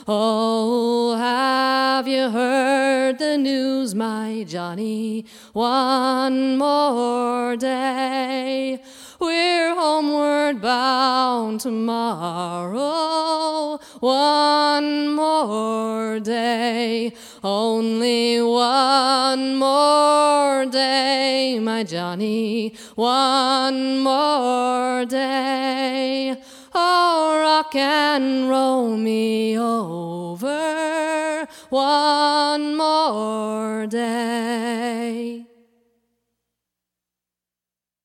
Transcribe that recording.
Oh, have you heard the news, my Johnny? One more day. We're homeward bound tomorrow. One more day. Only one more day, my Johnny. One more day. Oh, rock and roll me over one more day.